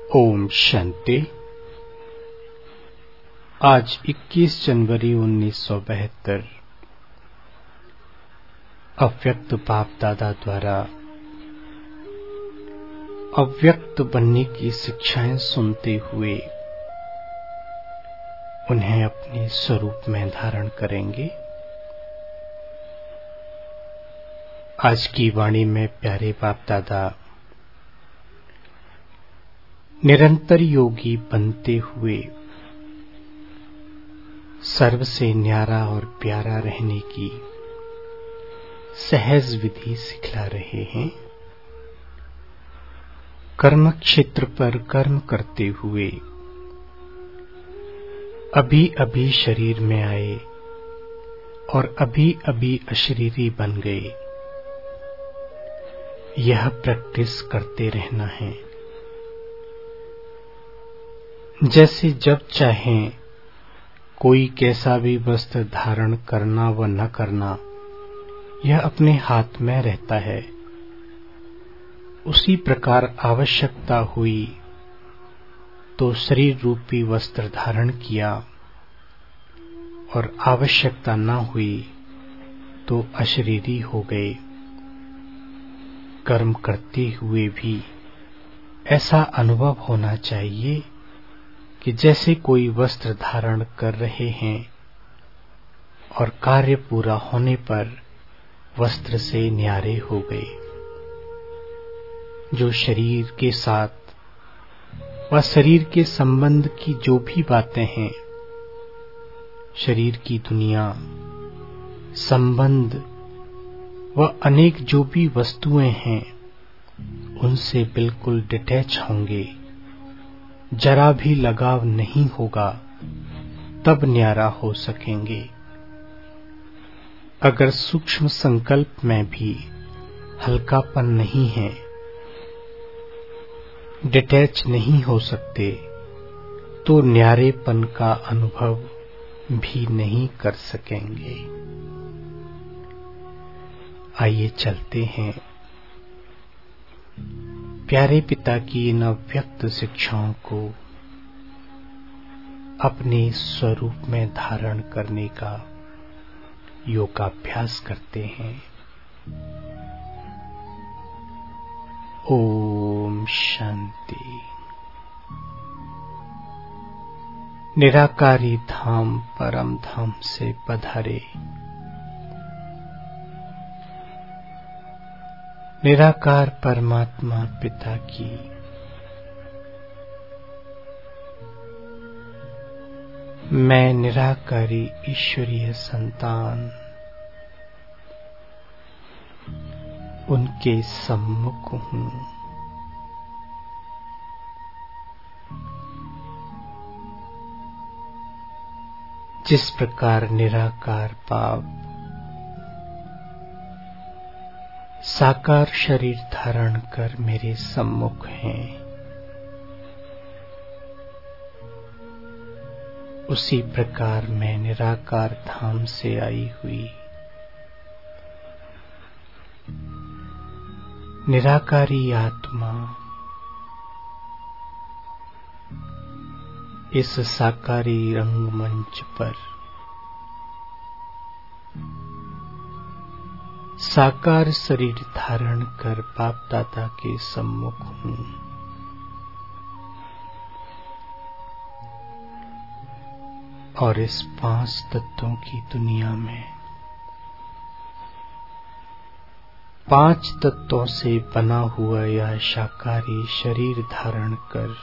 ओम शांति। आज 21 जनवरी 1972 अव्यक्त बाप दादा द्वारा अव्यक्त बनने की शिक्षाएं सुनते हुए उन्हें अपने स्वरूप में धारण करेंगे। आज की वाणी में प्यारे बाप दादा निरंतर योगी बनते हुए सर्व से न्यारा और प्यारा रहने की सहज विधि सिखला रहे हैं। कर्म क्षेत्र पर कर्म करते हुए अभी अभी शरीर में आए और अभी अभी अशरीरी बन गए। यह प्रैक्टिस करते रहना है। जैसे जब चाहें कोई कैसा भी वस्त्र धारण करना व न करना, यह अपने हाथ में रहता है। उसी प्रकार आवश्यकता हुई तो शरीर रूपी वस्त्र धारण किया और आवश्यकता न हुई तो अशरीरी हो गए। कर्म करते हुए भी ऐसा अनुभव होना चाहिए कि जैसे कोई वस्त्र धारण कर रहे हैं और कार्य पूरा होने पर वस्त्र से न्यारे हो गए। जो शरीर के साथ व शरीर के संबंध की जो भी बातें हैं, शरीर की दुनिया, संबंध व अनेक जो भी वस्तुएं हैं, उनसे बिल्कुल डिटैच होंगे। जरा भी लगाव नहीं होगा, तब न्यारा हो सकेंगे। अगर सूक्ष्म संकल्प में भी हल्कापन नहीं है, डिटैच नहीं हो सकते, तो न्यारेपन का अनुभव भी नहीं कर सकेंगे। आइए चलते हैं प्यारे पिता की इन अव्यक्त शिक्षाओं को अपने स्वरूप में धारण करने का योगाभ्यास करते हैं। ओम शांति। निराकारी धाम परम धाम से पधारे निराकार परमात्मा पिता की मैं निराकारी ईश्वरीय संतान उनके सम्मुख हूँ। जिस प्रकार निराकार बाप साकार शरीर धारण कर मेरे सम्मुख हैं, उसी प्रकार मैं निराकार धाम से आई हुई निराकारी आत्मा इस साकारी रंगमंच पर साकार शरीर धारण कर बाप दादा के सम्मुख हूँ। और इस 5 तत्वों की दुनिया में 5 तत्वों से बना हुआ यह साकारी शरीर धारण कर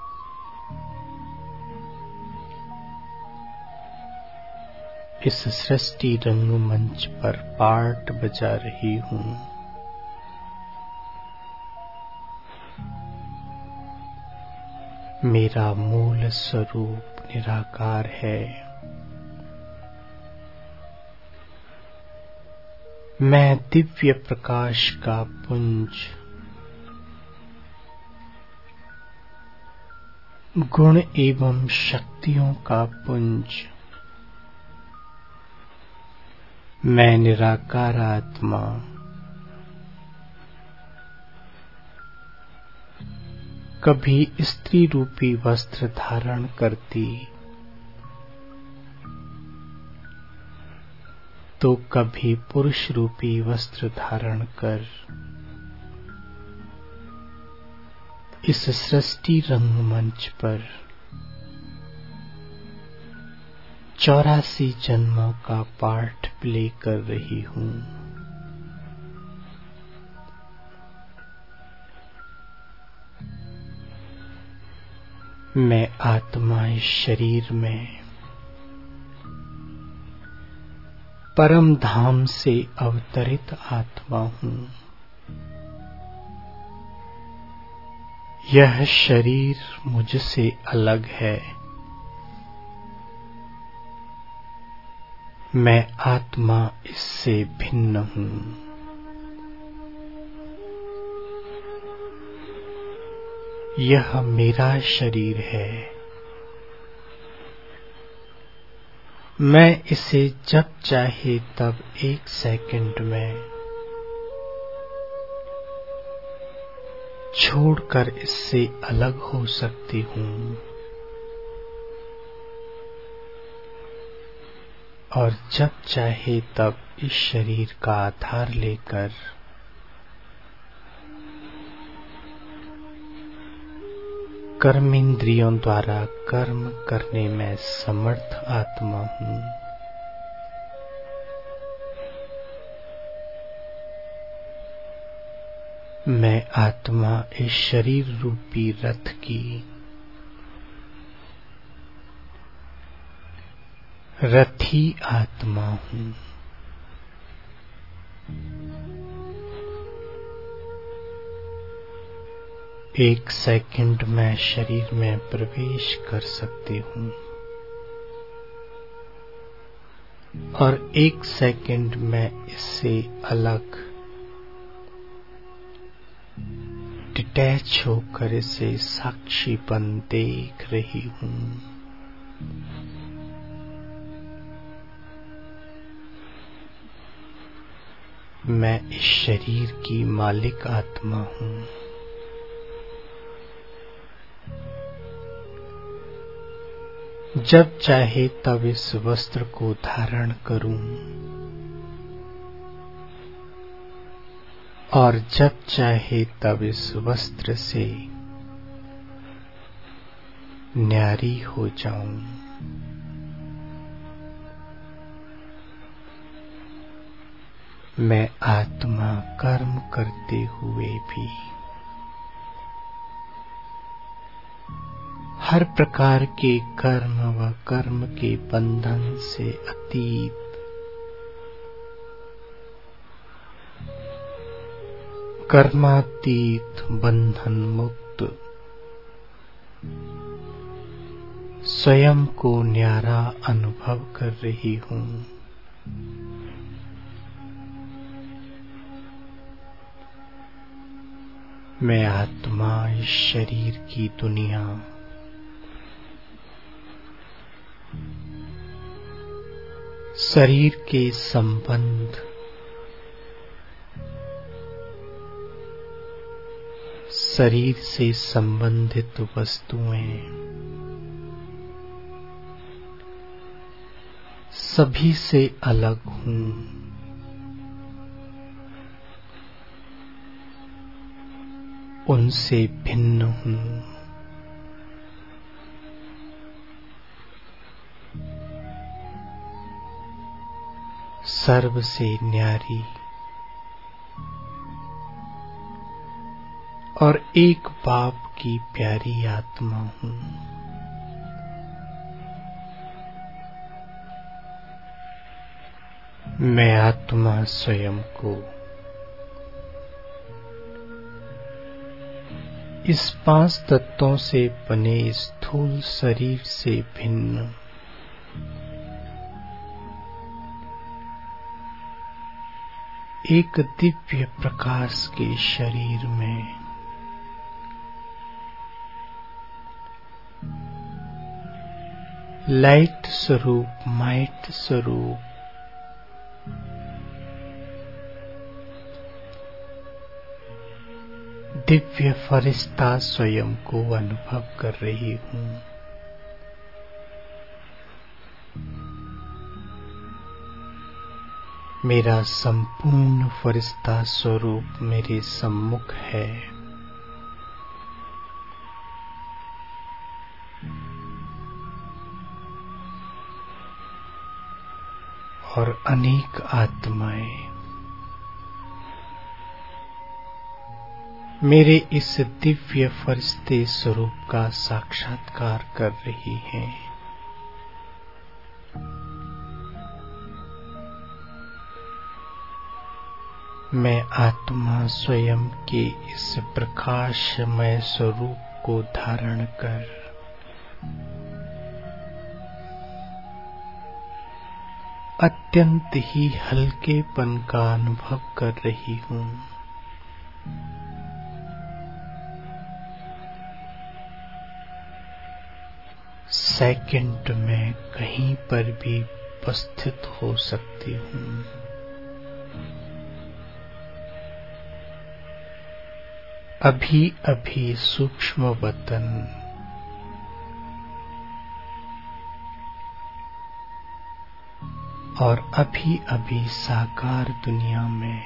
इस सृष्टि रंगमंच पर पार्ट बजा रही हूँ। मेरा मूल स्वरूप निराकार है। मैं दिव्य प्रकाश का पुंज, गुण एवं शक्तियों का पुंज, मैं निराकार आत्मा कभी स्त्री रूपी वस्त्र धारण करती तो कभी पुरुष रूपी वस्त्र धारण कर इस सृष्टि रंगमंच पर 84 जन्मों का पार्ट प्ले कर रही हूँ। मैं आत्मा इस शरीर में परम धाम से अवतरित आत्मा हूँ। यह शरीर मुझसे अलग है। मैं आत्मा इससे भिन्न हूँ। यह मेरा शरीर है। मैं इसे जब चाहे तब 1 सेकंड में छोड़कर इससे अलग हो सकती हूँ और जब चाहे तब इस शरीर का आधार लेकर कर्मेंद्रियों द्वारा कर्म करने में समर्थ आत्मा हूँ। मैं आत्मा इस शरीर रूपी रथ की रथी आत्मा हूँ। एक सेकंड में शरीर में प्रवेश कर सकती हूँ और 1 सेकंड में इससे अलग डिटैच होकर इसे साक्षीपन देख रही हूँ। मैं इस शरीर की मालिक आत्मा हूँ। जब चाहे तब इस वस्त्र को धारण करूं और जब चाहे तब इस वस्त्र से न्यारी हो जाऊं। मैं आत्मा कर्म करते हुए भी हर प्रकार के कर्म व कर्म के बंधन से अतीत कर्मातीत बंधन मुक्त स्वयं को न्यारा अनुभव कर रही हूँ। मैं आत्मा इस शरीर की दुनिया शरीर के संबंध शरीर से संबंधित वस्तुएं सभी से अलग हूँ। उनसे भिन्न हूँ। सर्व से न्यारी और एक बाप की प्यारी आत्मा हूँ। मैं आत्मा स्वयं को इस 5 तत्वों से बने स्थूल शरीर से भिन्न एक दिव्य प्रकाश के शरीर में लाइट स्वरूप माइट स्वरूप दिव्य फरिश्ता स्वयं को अनुभव कर रही हूँ। मेरा संपूर्ण फरिश्ता स्वरूप मेरे सम्मुख है और अनेक आत्माएं मेरे इस दिव्य फरिश्ते स्वरूप का साक्षात्कार कर रही हैं। मैं आत्मा स्वयं के इस प्रकाशमय स्वरूप को धारण कर अत्यंत ही हल्केपन का अनुभव कर रही हूँ। सेकंड में कहीं पर भी उपस्थित हो सकती हूँ। अभी अभी सूक्ष्म वतन और अभी अभी साकार दुनिया में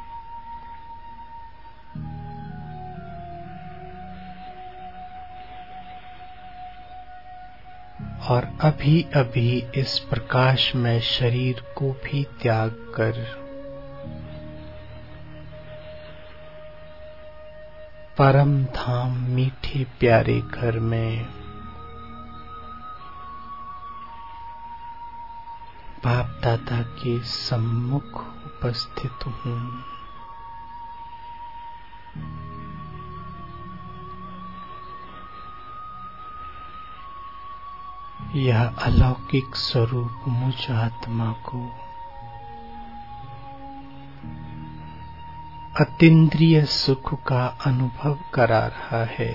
और अभी अभी इस प्रकाशमय शरीर को भी त्याग कर परम धाम मीठे प्यारे घर में बाप दादा के सम्मुख उपस्थित हूँ। यह अलौकिक स्वरूप मुझ आत्मा को अतीन्द्रिय सुख का अनुभव करा रहा है।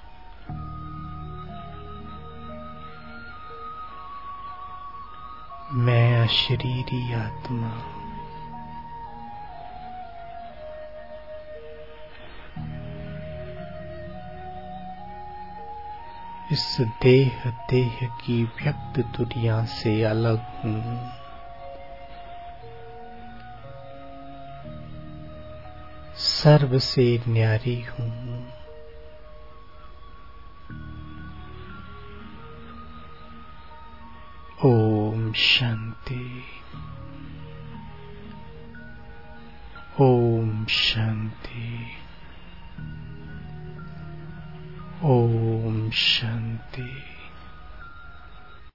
मैं अशरीरी आत्मा इस देह की व्यक्त दुनिया से अलग हूँ। सर्व से न्यारी हूँ। ओम शांति। ओम शांति। ओम शांति।